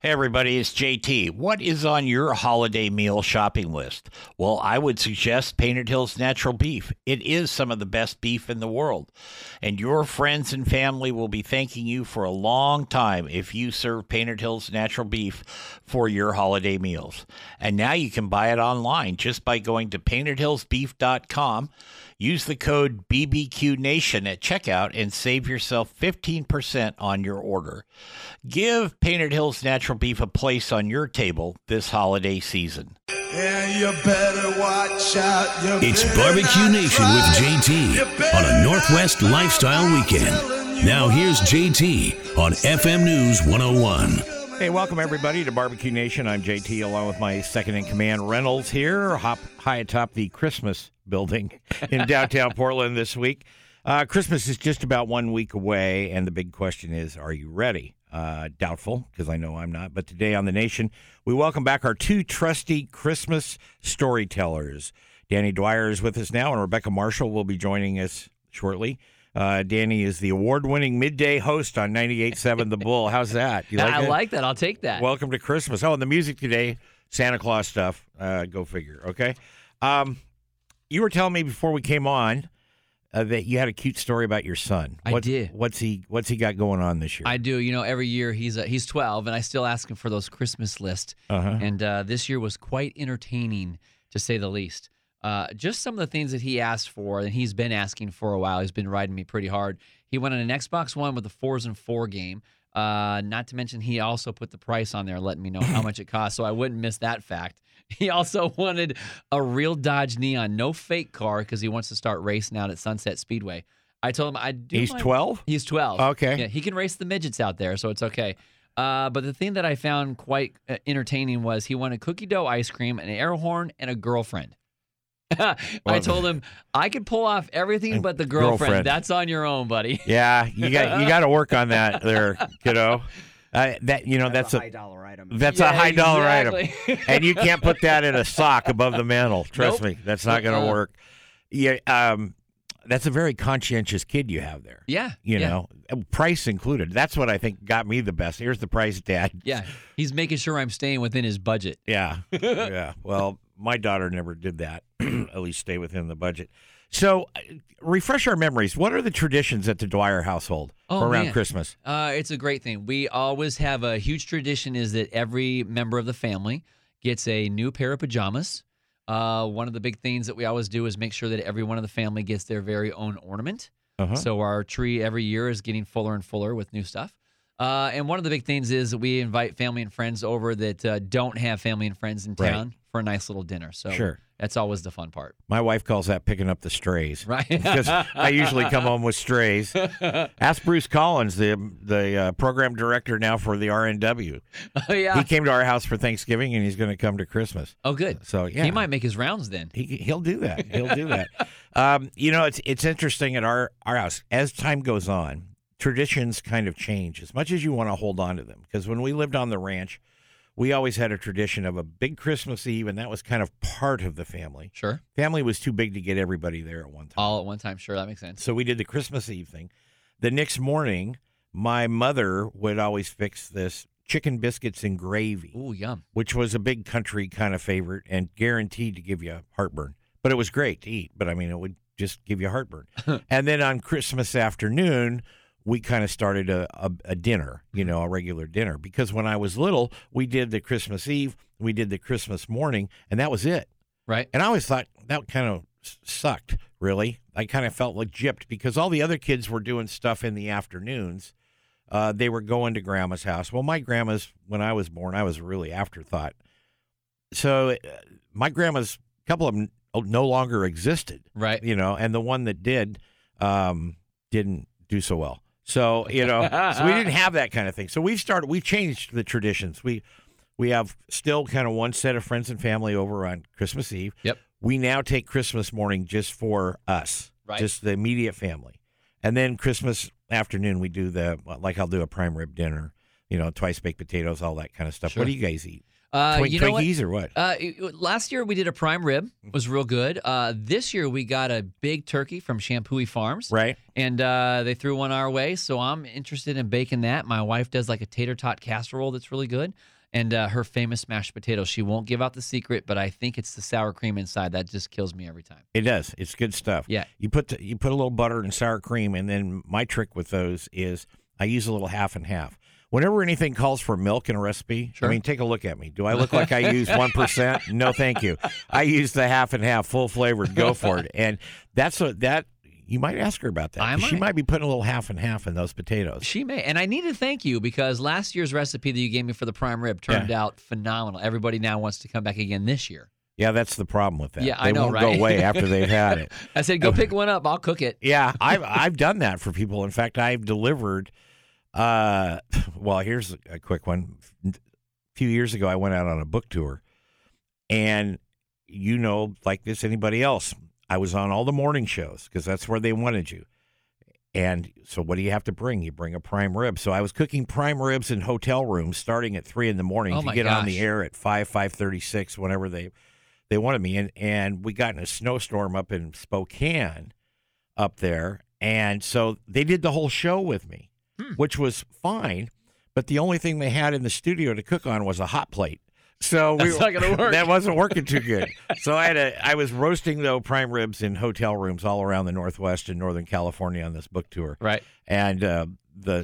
Hey everybody, it's JT. What is on your holiday meal shopping list? Well, I would suggest Painted Hills Natural Beef. It is some of the best beef in the world. And your friends and family will be thanking you for a long time if you serve Painted Hills Natural Beef for your holiday meals. And now you can buy it online just by going to paintedhillsbeef.com. Use the code BBQNation at checkout and save yourself 15% on your order. Give Painted Hills Natural Beef a place on your table this holiday season. And you better watch out. It's Barbecue Nation with JT on a Northwest Lifestyle Weekend. Now here's JT on FM News 101. Hey, welcome everybody to Barbecue Nation. I'm JT along with my second-in-command Reynolds here, high atop the Christmas building in downtown Portland this week. Christmas is just about 1 week away, and the big question is, are you ready? Doubtful, because I know I'm not. But today on The Nation, we welcome back our two trusty Christmas storytellers. Danny Dwyer is with us now, and Rebecca Marshall will be joining us shortly. Danny is the award-winning midday host on 98.7 The Bull. How's that? You like I it? like that. I'll take that. Welcome to Christmas. Oh, and the music today, Santa Claus stuff. Go figure, okay? You were telling me before we came on that you had a cute story about your son. I did. What's he got going on this year? I do. You know, every year he's 12, and I still ask him for those Christmas lists. Uh-huh. And this year was quite entertaining, to say the least. Just some of the things that he asked for, and he's been asking for a while. He's been riding me pretty hard. He went on an Xbox One with the 4s and 4 game. Not to mention, he also put the price on there, letting me know how much it cost, so I wouldn't miss that fact. He also wanted a real Dodge Neon, no fake car, because he wants to start racing out at Sunset Speedway. I told him I'd do. He's 12? He's 12. Okay. Yeah, he can race the midgets out there, so it's okay. But the thing that I found quite entertaining was he wanted cookie dough ice cream, an air horn, and a girlfriend. I told him I could pull off everything but the girlfriend. That's on your own, buddy. Yeah, you got to work on that there, kiddo. That's a high dollar item. That's a high dollar exactly. item, and you can't put that in a sock above the mantle. Trust me, that's not going to work. Yeah, that's a very conscientious kid you have there. Yeah, you know, price included. That's what I think got me the best. Here's the price, Dad. Yeah, he's making sure I'm staying within his budget. Yeah, yeah. Well, my daughter never did that. At least stay within the budget. So, refresh our memories. What are the traditions at the Dwyer household for around Christmas? It's a great thing. We always have a huge tradition is that every member of the family gets a new pair of pajamas. One of the big things that we always do is make sure that every one of the family gets their very own ornament. Uh-huh. So our tree every year is getting fuller and fuller with new stuff. And one of the big things is that we invite family and friends over that don't have family and friends in town for a nice little dinner. So sure. That's always the fun part. My wife calls that picking up the strays. Right. Because I usually come home with strays. Ask Bruce Collins, the program director now for the RNW. Oh, yeah. He came to our house for Thanksgiving, and he's going to come to Christmas. Oh, good. So, yeah. He might make his rounds then. He'll do that. He'll do that. It's interesting at our house. As time goes on, traditions kind of change as much as you want to hold on to them. Because when we lived on the ranch, we always had a tradition of a big Christmas Eve, and that was kind of part of the family. Sure. Family was too big to get everybody there at one time. All at one time. Sure, that makes sense. So we did the Christmas Eve thing. The next morning, my mother would always fix this chicken biscuits and gravy. Ooh, yum. Which was a big country kind of favorite and guaranteed to give you heartburn. But it was great to eat. But, I mean, it would just give you heartburn. And then on Christmas afternoon, we kind of started a dinner, a regular dinner. Because when I was little, we did the Christmas Eve, we did the Christmas morning, and that was it. Right. And I always thought that kind of sucked, really. I kind of felt like gypped because all the other kids were doing stuff in the afternoons. They were going to Grandma's house. Well, my grandma's, when I was born, I was a really afterthought. So my grandma's, a couple of them no longer existed. Right. And the one that did didn't do so well. So, so we didn't have that kind of thing. So we've changed the traditions. We have still kind of one set of friends and family over on Christmas Eve. Yep. We now take Christmas morning just for us, just the immediate family. And then Christmas afternoon, we do I'll do a prime rib dinner, twice baked potatoes, all that kind of stuff. Sure. What do you guys eat? You know what? Twinkies or what? Last year we did a prime rib. It was real good. This year we got a big turkey from Shampooey Farms. Right. And they threw one our way, so I'm interested in baking that. My wife does like a tater tot casserole that's really good. And her famous mashed potatoes. She won't give out the secret, but I think it's the sour cream inside. That just kills me every time. It does. It's good stuff. Yeah. You put a little butter and sour cream, and then my trick with those is I use a little half and half. Whenever anything calls for milk in a recipe, Sure. I mean, take a look at me. Do I look like I use 1%? No, thank you. I use the half and half, full flavored. Go for it. And that you might ask her about that. She might be putting a little half and half in those potatoes. She may. And I need to thank you because last year's recipe that you gave me for the prime rib turned out phenomenal. Everybody now wants to come back again this year. Yeah, that's the problem with that. Yeah, they I know, won't right? go away after they've had it. I said, go pick one up. I'll cook it. Yeah, I've done that for people. In fact, I've delivered. Well, here's a quick one. A few years ago, I went out on a book tour, and like this, anybody else, I was on all the morning shows because that's where they wanted you. And so, what do you have to bring? You bring a prime rib. So I was cooking prime ribs in hotel rooms starting at 3 a.m. to get on the air at 5:36, whenever they wanted me. And we got in a snowstorm up in Spokane, up there, and so they did the whole show with me. Which was fine, but the only thing they had in the studio to cook on was a hot plate. So That's not gonna work. That wasn't working too good. So I was roasting prime ribs in hotel rooms all around the Northwest and Northern California on this book tour. Right. And the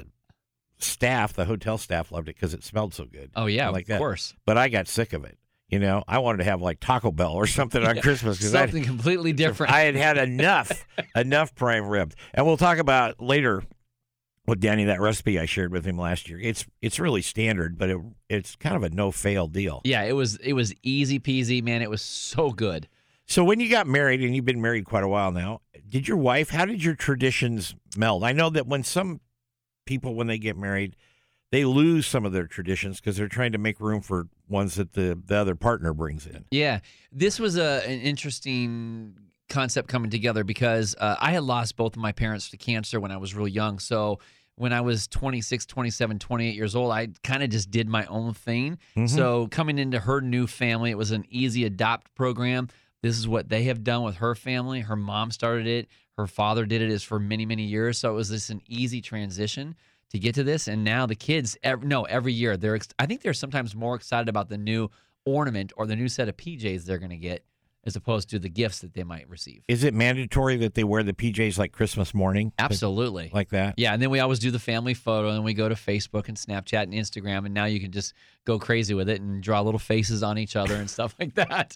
hotel staff loved it because it smelled so good. Oh, yeah, like of that. course. But I got sick of it. I wanted to have like Taco Bell or something on Christmas. Something completely different. I had enough prime ribs. And we'll talk about later with Danny, that recipe I shared with him last year. It's really standard, but it's kind of a no-fail deal. Yeah, it was easy peasy, man. It was so good. So when you got married, and you've been married quite a while now, how did your traditions meld? I know that when some people, when they get married, they lose some of their traditions because they're trying to make room for ones that the other partner brings in. Yeah, this was an interesting concept coming together because I had lost both of my parents to cancer when I was real young. So when I was 26, 27, 28 years old, I kind of just did my own thing. Mm-hmm. So coming into her new family, it was an easy adopt program. This is what they have done with her family. Her mom started it. Her father did it for many, many years. So it was an easy transition to get to this. And now the kids, every year, I think they're sometimes more excited about the new ornament or the new set of PJs they're going to get as opposed to the gifts that they might receive. Is it mandatory that they wear the PJs like Christmas morning? Absolutely. Like that? Yeah, and then we always do the family photo, and we go to Facebook and Snapchat and Instagram, and now you can just go crazy with it and draw little faces on each other and stuff like that.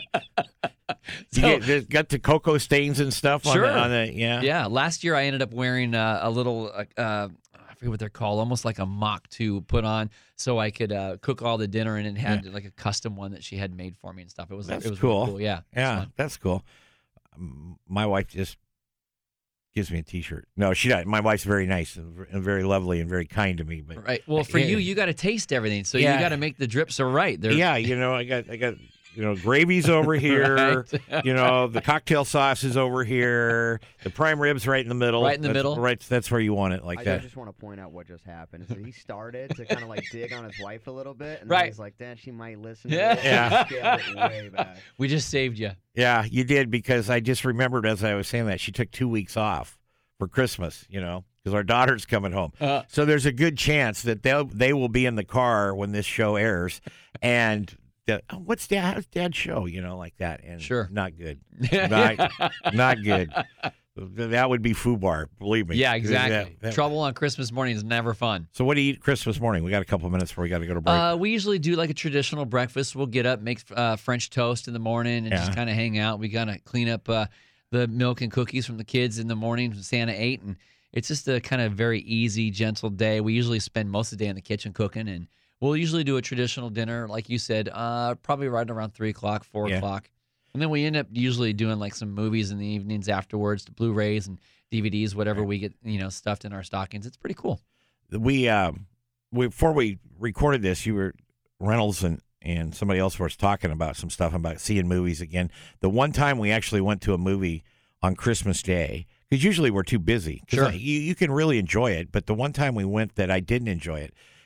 You got the cocoa stains and stuff sure. on the yeah. Yeah, last year I ended up wearing a little I forget what they're called, almost like a mock to put on so I could cook all the dinner, and it had like a custom one that she had made for me and stuff. It was cool. Really cool. Yeah. That's cool. My wife just gives me a T-shirt. No, she doesn't. My wife's very nice and very lovely and very kind to me. But right. Well, for you got to taste everything, so you got to make the drips are right. Yeah, I got. Gravy's over here. Right. The cocktail sauce is over here. The prime rib's right in the middle. Right in the middle. Right, that's where you want it, like that. I just want to point out what just happened. So he started to kind of like dig on his wife a little bit, and right. then he's like, "Dad, she might listen." To Yeah. this. Yeah. Scaled it way back. We just saved you. Yeah, you did, because I just remembered as I was saying that she took 2 weeks off for Christmas. Because our daughter's coming home. So there's a good chance that they will be in the car when this show airs, and. How's Dad's show? Like that, and sure, not good, not good. That would be FUBAR, believe me. Yeah, exactly. Trouble on Christmas morning is never fun. So, what do you eat Christmas morning? We got a couple of minutes before we got to go to break. We usually do like a traditional breakfast. We'll get up, make French toast in the morning, and just kind of hang out. We gotta clean up the milk and cookies from the kids in the morning. Santa ate, and it's just a kind of very easy, gentle day. We usually spend most of the day in the kitchen cooking, and we'll usually do a traditional dinner, like you said, probably right around 3 o'clock, 4 o'clock. And then we end up usually doing like some movies in the evenings afterwards, the Blu-rays and DVDs, whatever we get, stuffed in our stockings. It's pretty cool. We before we recorded this, Reynolds and somebody else was talking about some stuff about seeing movies again. The one time we actually went to a movie on Christmas Day, because usually we're too busy. Sure. You can really enjoy it, but the one time we went that I didn't enjoy it,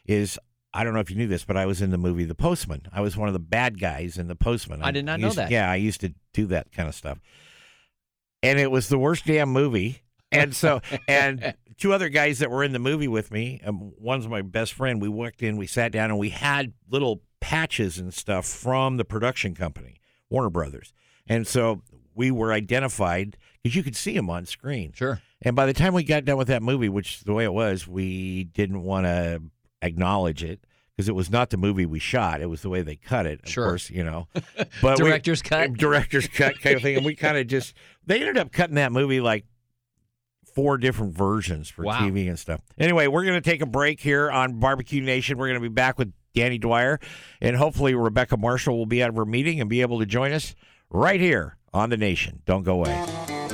is I don't know if you knew this, but I was in the movie The Postman. I was one of the bad guys in The Postman. I did not know that. Yeah, I used to do that kind of stuff. And it was the worst damn movie. And so, and two other guys that were in the movie with me, one's my best friend, we walked in, we sat down, and we had little patches and stuff from the production company, Warner Brothers. And so we were identified because you could see them on screen. Sure. And by the time we got done with that movie, which is the way it was, we didn't want to acknowledge it because it was not the movie we shot. It was the way they cut it, of course, you know. But Director's cut kind of thing. And we kind of just, they ended up cutting that movie like 4 different versions for TV and stuff. Anyway, we're going to take a break here on Barbecue Nation. We're going to be back with Danny Dwyer, and hopefully Rebecca Marshall will be out of her meeting and be able to join us right here on The Nation. Don't go away.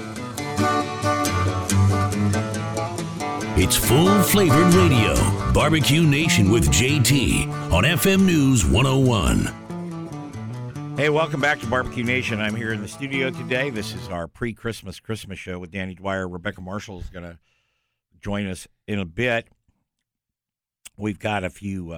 It's full-flavored radio. Barbecue Nation with JT on FM News 101. Hey, welcome back to Barbecue Nation. I'm here in the studio today. This is our pre-Christmas Christmas show with Danny Dwyer. Rebecca Marshall is going to join us in a bit. We've got a few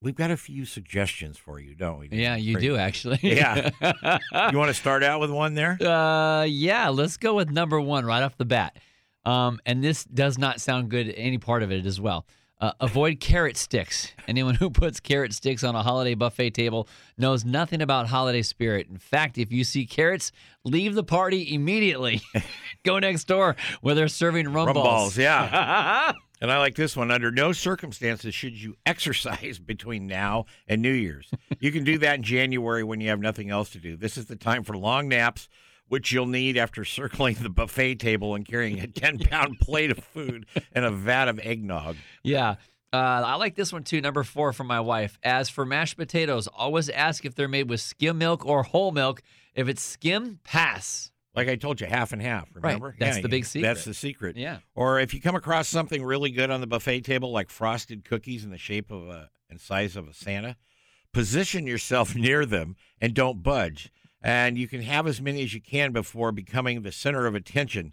suggestions for you, don't we? Yeah, you do actually. Yeah. You want to start out with one there? Yeah, let's go with number 1 right off the bat. And this does not sound good, any part of it as well. Avoid carrot sticks. Anyone who puts carrot sticks on a holiday buffet table knows nothing about holiday spirit. In fact, if you see carrots, leave the party immediately. Go next door where they're serving rum balls. Yeah. And I like this one. Under no circumstances should you exercise between now and New Year's. You can do that in January when you have nothing else to do. This is the time for long naps, which you'll need after circling the buffet table and carrying a 10-pound plate of food and a vat of eggnog. Yeah. I like this one, too. Number 4 from my wife. As for mashed potatoes, always ask if they're made with skim milk or whole milk. If it's skim, pass. Like I told you, half and half, remember? Right. That's the big secret. That's the secret. Yeah. Or if you come across something really good on the buffet table, like frosted cookies in the shape of and size of a Santa, position yourself near them and don't budge. And you can have as many as you can before becoming the center of attention,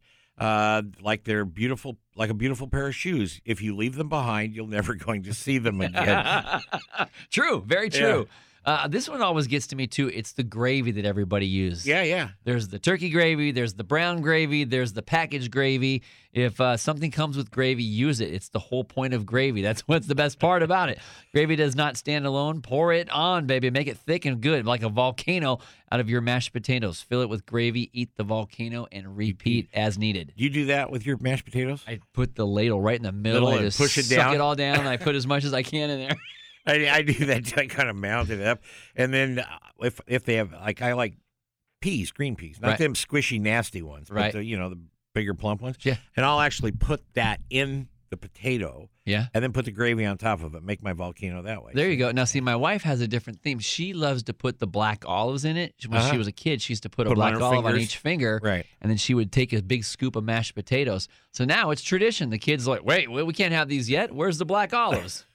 like they're beautiful, like a beautiful pair of shoes. If you leave them behind, you're never going to see them again. True, very true. This one always gets to me, too. It's the gravy that everybody uses. Yeah. There's the turkey gravy. There's the brown gravy. There's the packaged gravy. If something comes with gravy, use it. It's the whole point of gravy. That's what's the best part about it. Gravy does not stand alone. Pour it on, baby. Make it thick and good, like a volcano out of your mashed potatoes. Fill it with gravy, eat the volcano, and repeat as needed. Do you do that with your mashed potatoes? I put the ladle right in the middle. I just push it suck down? it all down. And I put as much as I can in there. I do that. I kind of mount it up, and then if they have I like peas, green peas, not them squishy, nasty ones, but the bigger plump ones. Yeah, and I'll actually put that in the potato. Yeah, and then put the gravy on top of it. Make my volcano that way. There you go. Now, see, my wife has a different theme. She loves to put the black olives in it. When she was a kid, she used to put a black olive on each finger, right? And then she would take a big scoop of mashed potatoes. So now it's tradition. The kids are like, wait, we can't have these yet. Where's the black olives?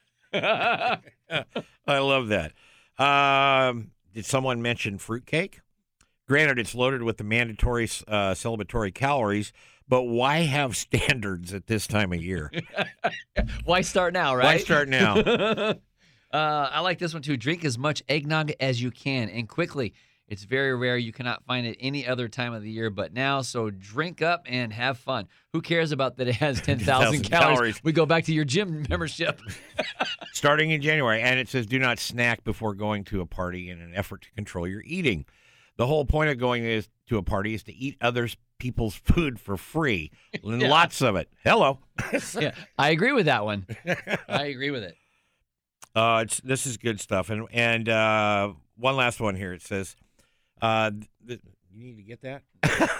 I love that. Did someone mention fruitcake? Granted, it's loaded with the mandatory celebratory calories, but why have standards at this time of year? Why start now, right? Why start now? I like this one, too. Drink as much eggnog as you can and quickly. It's very rare. You cannot find it any other time of the year but now, so drink up and have fun. Who cares about that it has 10,000 calories? We go back to your gym membership. Starting in January, and it says do not snack before going to a party in an effort to control your eating. The whole point of going to a party is to eat other people's food for free. And lots of it. Hello. Yeah, I agree with that one. I agree with it. This is good stuff. And one last one here. It says, you need to get that?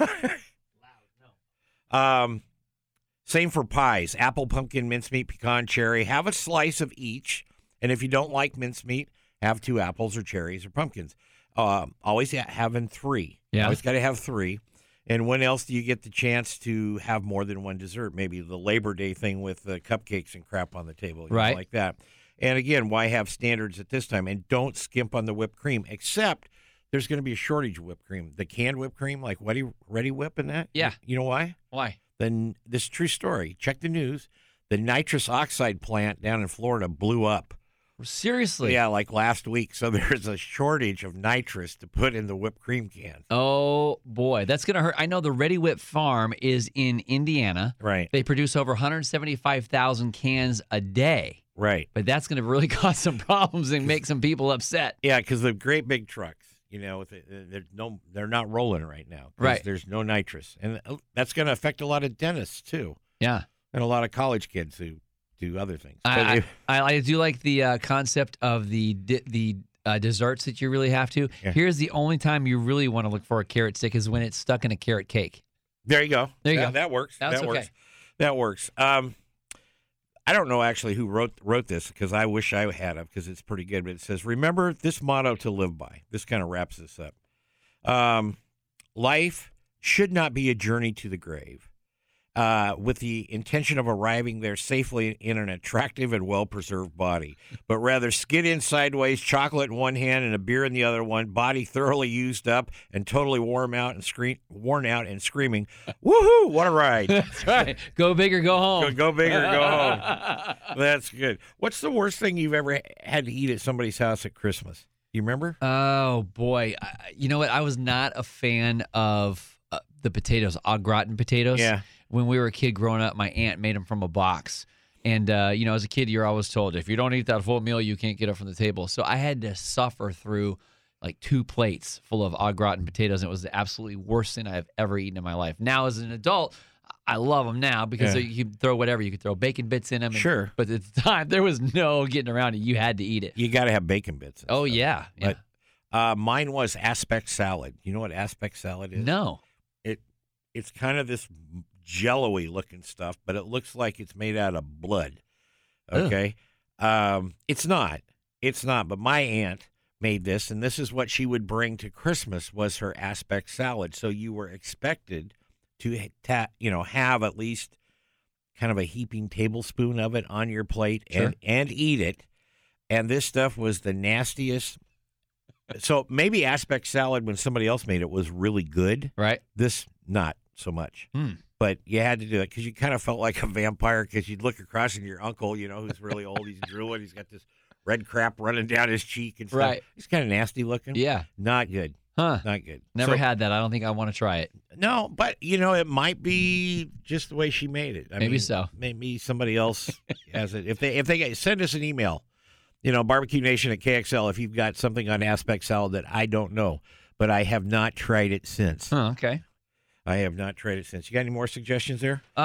Same for pies. Apple, pumpkin, mincemeat, pecan, cherry. Have a slice of each. And if you don't like mincemeat, have 2 apples or cherries or pumpkins. Always having 3. Yeah. Always got to have 3. And when else do you get the chance to have more than one dessert? Maybe the Labor Day thing with the cupcakes and crap on the table, right? Like that. And again, why have standards at this time? And don't skimp on the whipped cream, except there's going to be a shortage of whipped cream. The canned whipped cream, like Ready Whip and that. Yeah. You know why? Why? Then this is a true story. Check the news. The nitrous oxide plant down in Florida blew up. Seriously? Yeah, like last week. So there's a shortage of nitrous to put in the whipped cream can. Oh, boy. That's going to hurt. I know the Ready Whip Farm is in Indiana. Right. They produce over 175,000 cans a day. Right. But that's going to really cause some problems and make some people upset. Yeah, because the great big trucks, they're not rolling right now. 'Cause Right. There's no nitrous. And that's going to affect a lot of dentists, too, Yeah. and a lot of college kids who do other things. I do like the concept of the desserts that you really have to. Yeah. Here's the only time you really want to look for a carrot stick is when it's stuck in a carrot cake. There you go. There you go. That works. That's that okay. works. That works. I don't know actually who wrote this because I wish I had it because it's pretty good. But it says, remember this motto to live by. This kind of wraps this up. Life should not be a journey to the grave with the intention of arriving there safely in an attractive and well-preserved body, but rather skid in sideways, chocolate in one hand and a beer in the other one, body thoroughly used up and totally worn out and screaming, woohoo, what a ride. That's right. Go big or go home. Go big or go home. That's good. What's the worst thing you've ever had to eat at somebody's house at Christmas? You remember? Oh, boy. You know what? I was not a fan of the potatoes, au gratin potatoes. Yeah. When we were a kid growing up, my aunt made them from a box. And, as a kid, you're always told, if you don't eat that full meal, you can't get up from the table. So I had to suffer through like 2 plates full of au gratin potatoes. And it was the absolutely worst thing I've ever eaten in my life. Now, as an adult, I love them now because you can throw whatever. You could throw bacon bits in them. Sure. But at the time, there was no getting around it. You had to eat it. You got to have bacon bits. and Oh, stuff. yeah. Yeah. But mine was aspect salad. You know what aspect salad is? No. It's kind of this jello-y looking stuff, but it looks like it's made out of blood. Okay? It's not. It's not. But my aunt made this, and this is what she would bring to Christmas was her aspect salad. So you were expected to have at least kind of a heaping tablespoon of it on your plate Sure. and eat it. And this stuff was the nastiest. So maybe aspect salad when somebody else made it was really good. Right? This, not so much. But you had to do it because you kind of felt like a vampire because you'd look across and your uncle, who's really old, he's drooling, he's got this red crap running down his cheek and stuff. Right. He's kind of nasty looking. Yeah. Not good. Huh. Not good. Never So- had that. I don't think I want to try it. No, but, it might be just the way she made it. Maybe so. Maybe somebody else has it. If they send us an email, Barbecue Nation at KXL, if you've got something on aspect salad that I don't know, but I have not tried it since. Huh, okay. I have not tried it since. You got any more suggestions there? No,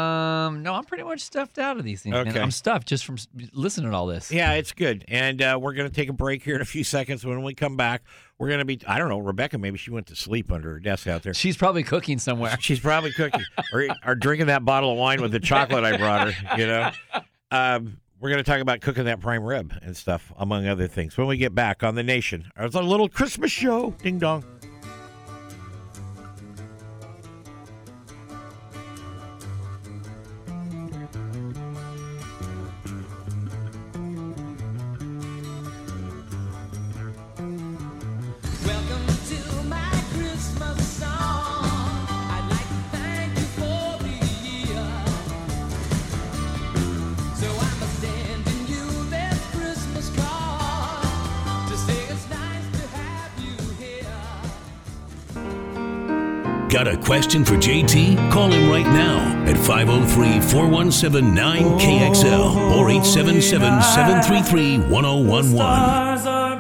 I'm pretty much stuffed out of these things. Man. Okay. I'm stuffed just from listening to all this. Yeah, it's good. And we're going to take a break here in a few seconds. When we come back, we're going to be, I don't know, Rebecca, maybe she went to sleep under her desk out there. She's probably cooking somewhere. She's probably cooking or drinking that bottle of wine with the chocolate I brought her, We're going to talk about cooking that prime rib and stuff, among other things, when we get back on The Nation. It's a little Christmas show. Ding dong. Welcome to my Christmas song. I'd like to thank you for the year. So I'm sending you this Christmas card to say it's nice to have you here. Got a question for JT? Call him right now at 503-417-9KXL or 877-733-1011.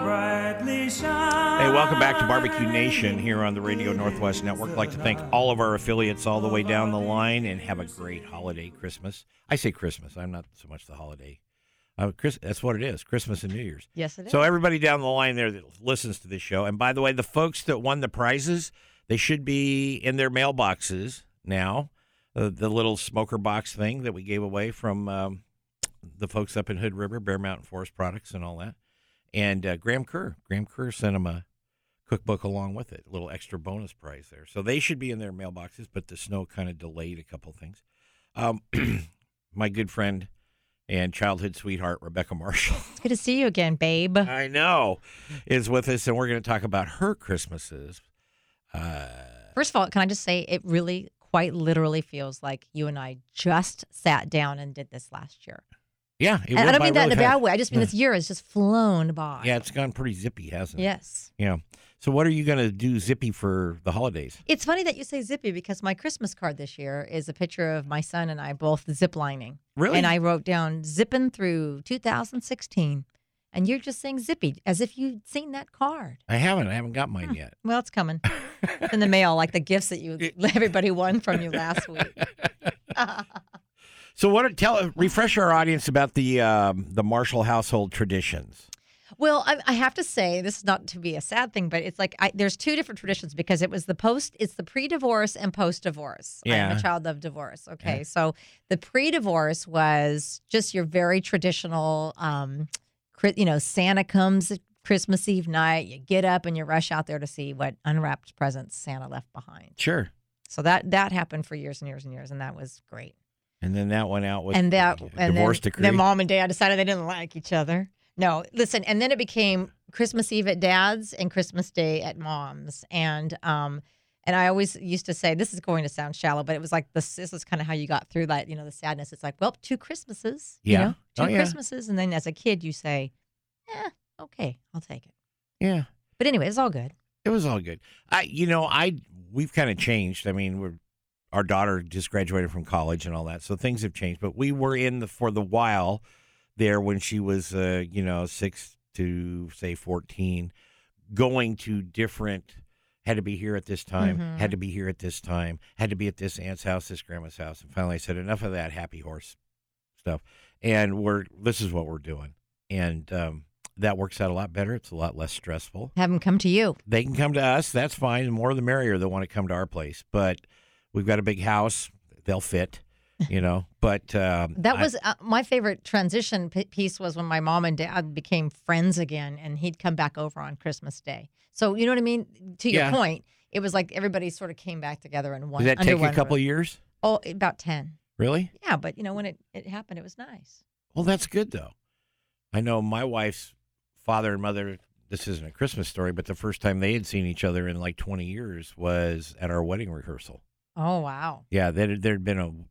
Hey, welcome back to Barbecue Nation here on the Radio Northwest Network. I'd like to thank all of our affiliates all the way down the line and have a great holiday Christmas. I say Christmas. I'm not so much the holiday. That's what it is, Christmas and New Year's. Yes, it is. So everybody down the line there that listens to this show, and by the way, the folks that won the prizes, they should be in their mailboxes now. The little smoker box thing that we gave away from the folks up in Hood River, Bear Mountain Forest Products and all that. And Graham Kerr sent them a cookbook along with it, a little extra bonus prize there. So they should be in their mailboxes, but the snow kind of delayed a couple things. My good friend and childhood sweetheart, Rebecca Marshall. It's good to see you again, babe. I know, is with us, and we're going to talk about her Christmases. First of all, can I just say it really quite literally feels like you and I just sat down and did this last year. Yeah, it And I went don't by mean that in really a bad fast. way. I just mean this year has just flown by. Yeah, it's gone pretty zippy, hasn't it? Yes. Yeah. So what are you going to do zippy for the holidays? It's funny that you say zippy because my Christmas card this year is a picture of my son and I both ziplining. Really? And I wrote down zipping through 2016. And you're just saying zippy as if you'd seen that card. I haven't got mine yet. Well, it's coming. It's in the mail, like the gifts that everybody won from you last week. So refresh our audience about the Marshall household traditions. Well, I have to say, this is not to be a sad thing, but it's like there's two different traditions because it's the pre-divorce and post-divorce. Yeah. I'm a child of divorce. Okay, so the pre-divorce was just your very traditional, Santa comes Christmas Eve night. You get up and you rush out there to see what unwrapped presents Santa left behind. Sure. So that happened for years and years and years, and that was great. And then that went out with divorce decree. Then mom and dad decided they didn't like each other. No, listen, and then it became Christmas Eve at dad's and Christmas Day at mom's, and I always used to say, this is going to sound shallow, but it was like this is kind of how you got through that, the sadness. It's like, well, 2 Christmases, Yeah. two Oh, yeah. Christmases, and then as a kid you say, okay, I'll take it. Yeah. But anyway, it's all good. It was all good. We've kind of changed. I mean, our daughter just graduated from college and all that, so things have changed. But we were for the while there when she was, 6 to say 14, going to different. Had to be here at this time. Mm-hmm. Had to be here at this time. Had to be at this aunt's house, this grandma's house. And finally, I said, enough of that happy horse stuff. And this is what we're doing, and that works out a lot better. It's a lot less stressful. Have them come to you. They can come to us. That's fine. The more the merrier. They want to come to our place. But we've got a big house. They'll fit, But That was my favorite transition piece was when my mom and dad became friends again, and he'd come back over on Christmas Day. So you know what I mean? To your point, it was like everybody sort of came back together in one. Did that under take one a couple roof. of years? Oh, about 10. Really? Yeah, but when it happened, it was nice. Well, that's good, though. I know my wife's father and mother, this isn't a Christmas story, but the first time they had seen each other in like 20 years was at our wedding rehearsal. Oh, wow. Yeah, there'd been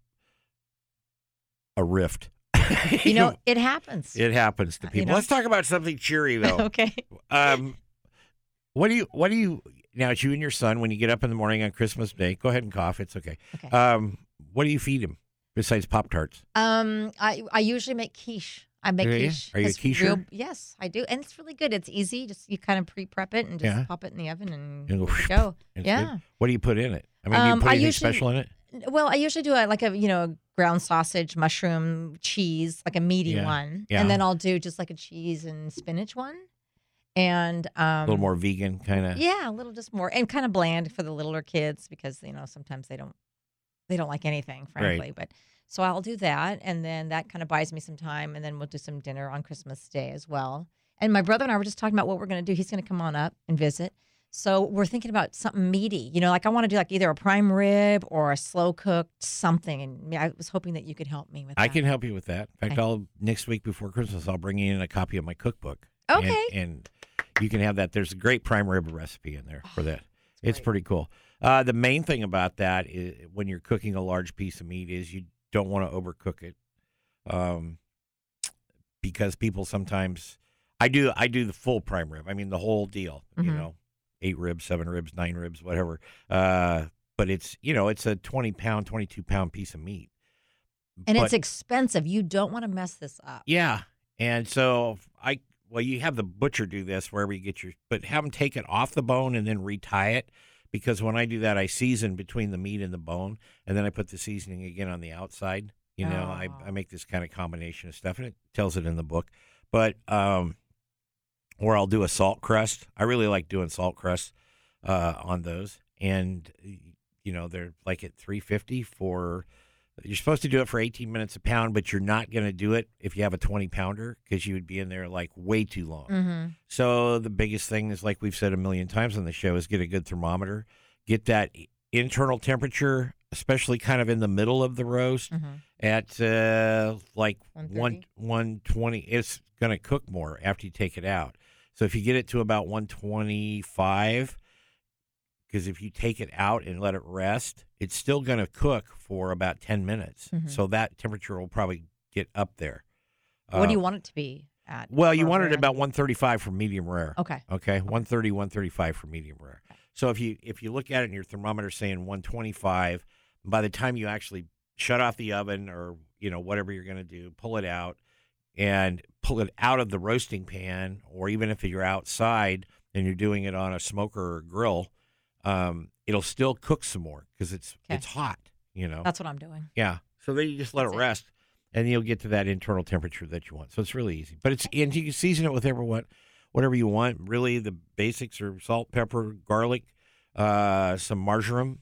a rift. It happens. It happens to people. Let's talk about something cheery, though. Okay. What do you now? It's you and your son when you get up in the morning on Christmas Day. Go ahead and cough. It's okay. Okay. What do you feed him besides Pop-Tarts? I usually make quiche. I make Yeah, yeah. quiche. Are you a It's quicher? yes, I do, and it's really good. It's easy. Just you kind of pre-prep it and just Yeah. pop it in the oven and You good to go. It's Yeah. good. What do you put in it? I mean, do you put I anything usually- special in it? Well, I usually do a ground sausage, mushroom, cheese, like a meaty Yeah. one, Yeah. and then I'll do just like a cheese and spinach one, and A little more vegan, kind of. Yeah, a little just more and kind of bland for the littler kids because sometimes they don't like anything, frankly. But so I'll do that, and then that kind of buys me some time, and then we'll do some dinner on Christmas Day as well. And my brother and I were just talking about what we're going to do. He's going to come on up and visit. So we're thinking about something meaty, like I want to do like either a prime rib or a slow cooked something. And I was hoping that you could help me with that. I can help you with that. In fact, Okay. next week before Christmas, I'll bring you in a copy of my cookbook. Okay. And you can have that. There's a great prime rib recipe in there for that. It's great. pretty cool. The main thing about that is when you're cooking a large piece of meat is you don't want to overcook it, because people sometimes. I do the full prime rib. I mean the whole deal. Mhm. 8 ribs, 7 ribs, 9 ribs, whatever. But it's it's a 20-pound, 22-pound piece of meat. And But- it's expensive. You don't want to mess this up. Yeah. And so you have the butcher do this wherever you get but have them take it off the bone and then retie it, because when I do that, I season between the meat and the bone, and then I put the seasoning again on the outside. I make this kind of combination of stuff, and it tells it in the book. But or I'll do a salt crust. I really like doing salt crust on those, and they're like at $3.50 for. You're supposed to do it for 18 minutes a pound, but you're not going to do it if you have a 20-pounder because you would be in there like way too long. Mm-hmm. So the biggest thing is, like we've said a million times on the show, is get a good thermometer, get that internal temperature, especially kind of in the middle of the roast Mm-hmm. at like 130? 120. It's going to cook more after you take it out. So if you get it to about 125, because if you take it out and let it rest, it's still going to cook for about 10 minutes. Mhm. So that temperature will probably get up there. What do you want it to be at? Well, you for want it rare? about 135 for medium rare. Okay. Okay, 130, 135 for medium rare. So if you look at it and your thermometer saying 125, by the time you actually shut off the oven or whatever you're going to do, pull it out and pull it out of the roasting pan, or even if you're outside and you're doing it on a smoker or grill, it'll still cook some more because it's hot. That's what I'm doing. Yeah. So then you just let it rest, and you'll get to that internal temperature that you want. So it's really easy. But and you can season it with whatever you want. Really, the basics are salt, pepper, garlic, some marjoram,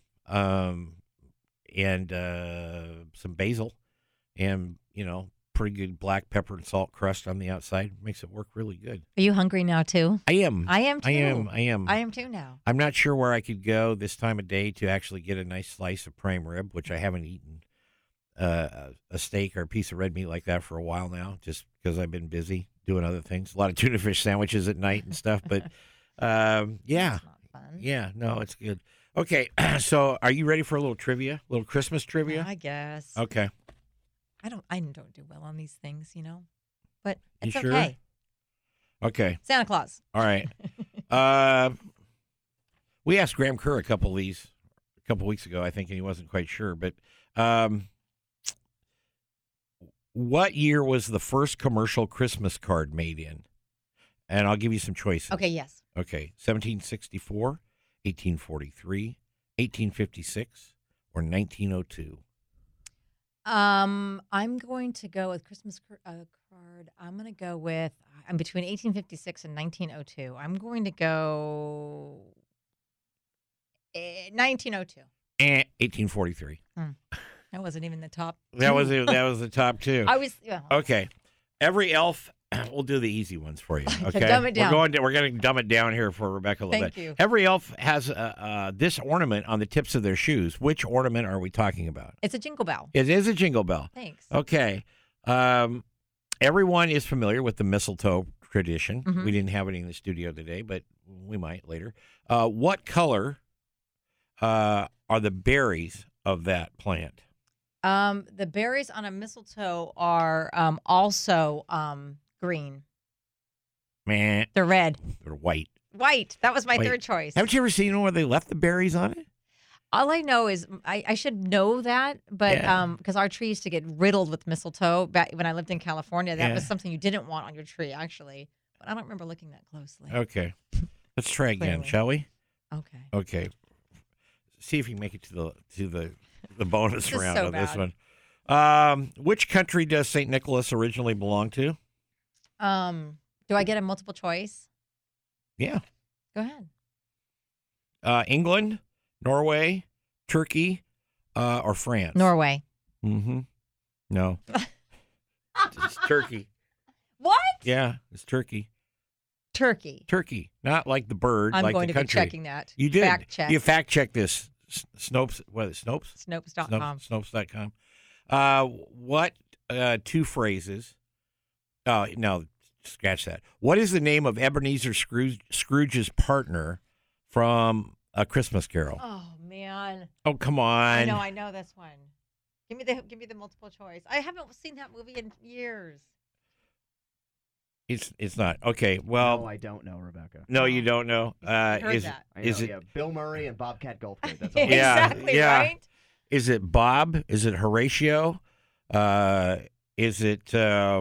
and some basil, and pretty good black pepper and salt crust on the outside. Makes it work really good. Are you hungry now too? I am. I am too. I am. I am too now. I'm not sure where I could go this time of day to actually get a nice slice of prime rib, which I haven't eaten a steak or a piece of red meat like that for a while now, just because I've been busy doing other things. A lot of tuna fish sandwiches at night and stuff. But yeah, That's not fun. yeah, no, it's good. Okay, so are you ready for a little trivia, a little Christmas trivia? I guess. Okay, I don't do well on these things, but it's You sure? okay. okay, Santa Claus. all right. We asked Graham Kerr a couple weeks ago, I think, and he wasn't quite sure. But what year was the first commercial Christmas card made in? And I'll give you some choices. Okay, yes. Okay, 1764, 1843, 1856, or 1902. I'm going to go with Christmas card. I'm going to go with. I'm between 1856 and 1902. I'm going to go 1902. 1843. That wasn't even the top. That was the top two. I was. Okay. Every elf, we'll do the easy ones for you. Okay. dumb it down. We're going to dumb it down here for Rebecca a little Thank bit. you. Every elf has this ornament on the tips of their shoes. Which ornament are we talking about? It's a jingle bell. It is a jingle bell. Thanks. Okay. Everyone is familiar with the mistletoe tradition. Mhm. We didn't have any in the studio today, but we might later. What color are the berries of that plant? The berries on a mistletoe are also green. Man, They're red. they're white. White. That was my Wait. third choice. Haven't you ever seen where they left the berries on it? All I know is I should know that, but Yeah. because our tree used to get riddled with mistletoe back when I lived in California, that Yeah. was something you didn't want on your tree, actually. But I don't remember looking that closely. Okay. Let's try again, Clearly. shall we? Okay. Okay. See if you can make it to the bonus This is round so on this bad. one. Which country does St. Nicholas originally belong to? Do I get a multiple choice? Yeah. Go ahead. England, Norway, Turkey, or France? Norway. Mm-hmm. No. It's Turkey. What? Yeah, it's Turkey. Turkey. Turkey. Not like the bird, I'm like going the to be country. checking that. You did. Fact check. You fact check this. Snopes. What is it? Snopes? Snopes.com. Snopes.com. What two phrases? Oh, no, scratch that. What is the name of Ebenezer Scrooge's partner from A Christmas Carol? Oh man. Oh, come on. I know this one. Give me the multiple choice. I haven't seen that movie in years. It's not. Okay, well, No, I don't know, Rebecca. no, you don't know. heard Is that. I is know, it yeah, Bill Murray and Bobcat Goldthwait. That's all. Yeah, exactly yeah. right. is it Bob? Is it Horatio? Is it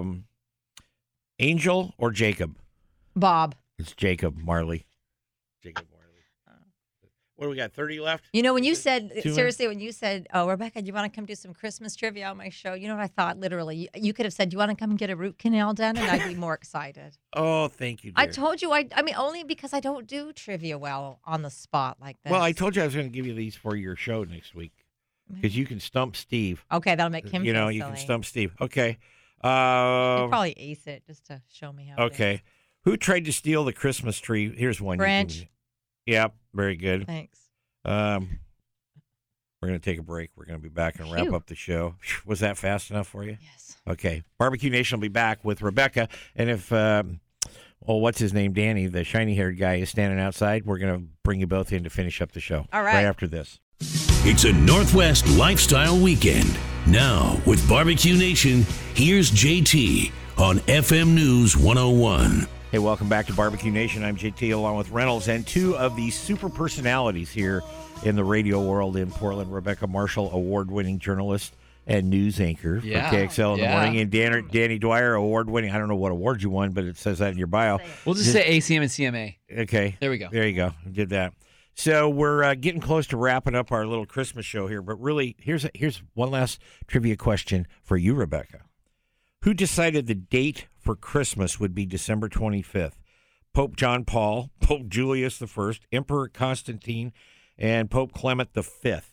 Angel or Jacob? Bob. It's Jacob Marley. Jacob Marley. What do we got? 30 left? You know, when you said, minutes? seriously, when you said, oh, Rebecca, do you want to come do some Christmas trivia on my show? You know what I thought? Literally, you could have said, do you want to come and get a root canal done? And I'd be more excited. Oh, thank you, dear. I told you, I mean, only because I don't do trivia well on the spot like that. Well, I told you I was going to give you these for your show next week because you can stump Steve. Okay, that'll make him You know, feel you silly. can stump Steve. Okay. He'll probably ace it just to show me how. it Okay. is. Who tried to steal the Christmas tree? Here's one. you Branch. can- Yep. Very good. Thanks. We're going to take a break. We're going to be back and wrap Phew. up the show. Was that fast enough for you? Yes. Okay. Barbecue Nation will be back with Rebecca. And if, what's his name? Danny, the shiny-haired guy, is standing outside, we're going to bring you both in to finish up the show. All right. Right after this. It's a Northwest Lifestyle Weekend. Now, with Barbecue Nation, here's JT on FM News 101. Hey, welcome back to Barbecue Nation. I'm JT along with Reynolds and two of the super personalities here in the radio world in Portland. Rebecca Marshall, award-winning journalist and news anchor for KXL in the morning. And Danny Dwyer, award-winning. I don't know what award you won, but it says that in your bio. We'll just say ACM and CMA. Okay. There we go. There you go. Did that. So we're getting close to wrapping up our little Christmas show here. But really, here's one last trivia question for you, Rebecca. Who decided the date for Christmas would be December 25th? Pope John Paul, Pope Julius I, Emperor Constantine, and Pope Clement V.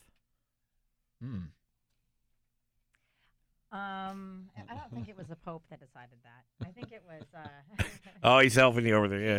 I don't think it was the Pope that decided that. I think it was. Oh, he's helping you over there. Yeah.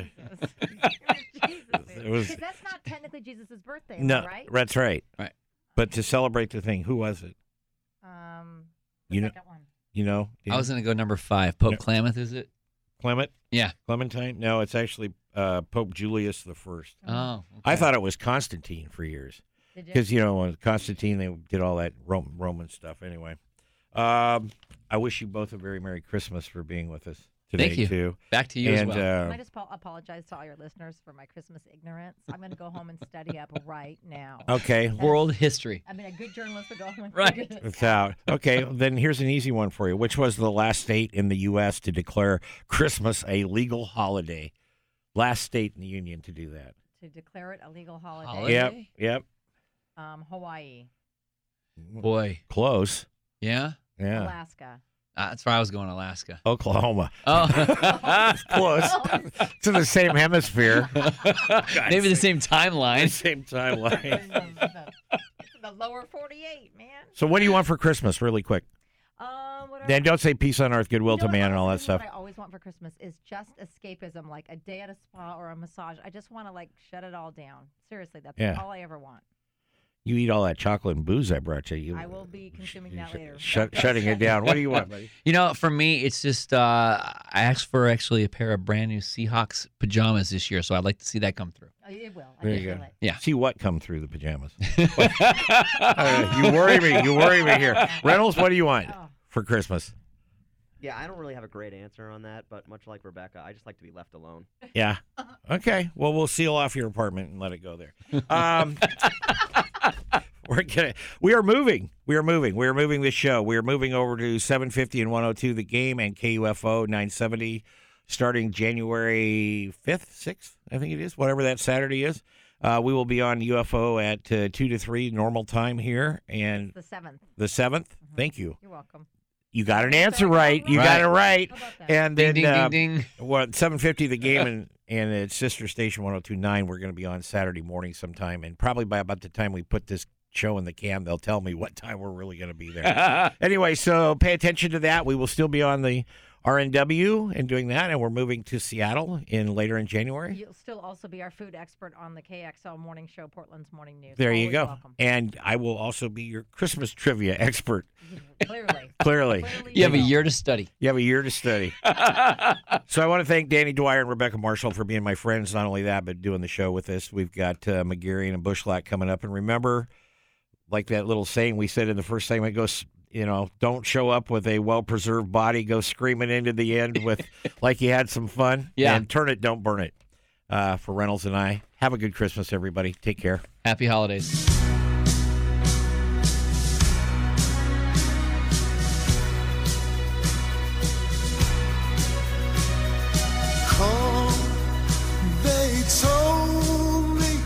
It was. Because that's not technically Jesus' birthday, No, right? that's right. Right. But to celebrate the thing, who was it? The second one. You know? I was going to go number 5. Pope No. Klamath, is it? Clement? Yeah. Clementine? No, it's actually Pope Julius I. Oh, okay. I thought it was Constantine for years. Did you? Because, Constantine, they did all that Roman stuff anyway. I wish you both a very Merry Christmas for being with us today, Thank you. too. Back to you as And well. Can I just apologize to all your listeners for my Christmas ignorance? I'm going to go home and study up right now. okay. World history. I mean, a good journalist would go home and Right. figure this It's out. Okay, then here's an easy one for you. Which was the last state in the U.S. to declare Christmas a legal holiday? Last state in the union to do that. To declare it a legal holiday. Holiday? Yep. Hawaii, Boy. Close. Yeah? Yeah. Alaska. That's where I was going, Alaska. Oklahoma. Oh. Close. It's in the same hemisphere. Maybe the same timeline. Same timeline. It's in the lower 48, man. So what do you want for Christmas, really quick? Whatever. Then don't say peace on earth, goodwill You know to what, man, and all that honestly, stuff. What I always want for Christmas is just escapism, like a day at a spa or a massage. I just want to shut it all down. Seriously, that's Yeah. all I ever want. You eat all that chocolate and booze I brought you. I will be consuming that later. Shutting it down. What do you want, buddy? For me, it's just I asked for actually a pair of brand new Seahawks pajamas this year, so I'd like to see that come through. Oh, it will. I There can you go. feel it. Yeah. See what come through the pajamas. You worry me. You worry me here. Reynolds, what do you want Oh. for Christmas? Yeah, I don't really have a great answer on that, but much like Rebecca, I just like to be left alone. Yeah. Okay. Well, we'll seal off your apartment and let it go there. We are moving. We are moving this show. We are moving over to 750 and 102 The Game and KUFO 970 starting January 5th, 6th, I think it is, whatever that Saturday is. We will be on UFO at 2 to 3 normal time here. And The 7th. the 7th, thank you. You're welcome. You got an answer right. You got it right. How about that? And Ding, then ding, ding, ding. Well, 750 The Game and its sister station 102.9. We're going to be on Saturday morning sometime, and probably by about the time we put this show in the can, they'll tell me what time we're really going to be there. Anyway, so pay attention to that. We will still be on the RNW and doing that, and we're moving to Seattle later in January. You'll still also be our food expert on the KXL Morning Show, Portland's Morning News. There you Always go. Welcome. And I will also be your Christmas trivia expert. Clearly. Clearly. You have a will. year to study. You have a year to study. So I want to thank Danny Dwyer and Rebecca Marshall for being my friends. Not only that, but doing the show with us. We've got McGarry and Bushlack coming up. And remember, like that little saying we said in the first segment, goes, don't show up with a well-preserved body. Go screaming into the end with like you had some fun. Yeah. And turn it, don't burn it. For Reynolds and I, have a good Christmas, everybody. Take care. Happy holidays. They told me,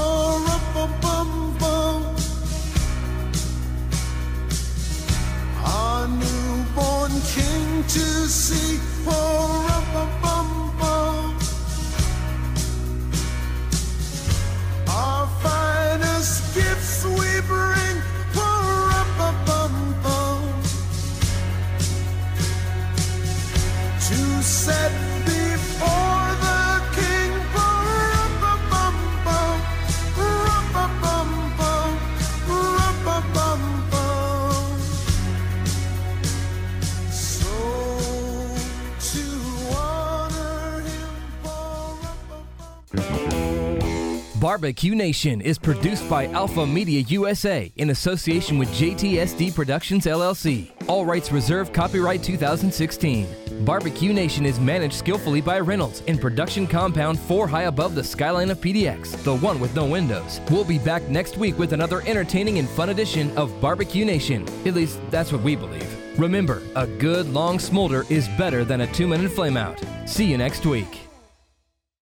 our newborn king to see, our finest gifts we bring, to set before the king. So to honor him. Barbecue Nation is produced by Alpha Media USA in association with JTSD Productions LLC. All rights reserved. Copyright 2016. Barbecue Nation is managed skillfully by Reynolds in production compound 4 high above the skyline of PDX, the one with no windows. We'll be back next week with another entertaining and fun edition of Barbecue Nation. At least that's what we believe. Remember, a good long smolder is better than a 2-minute flameout. See you next week.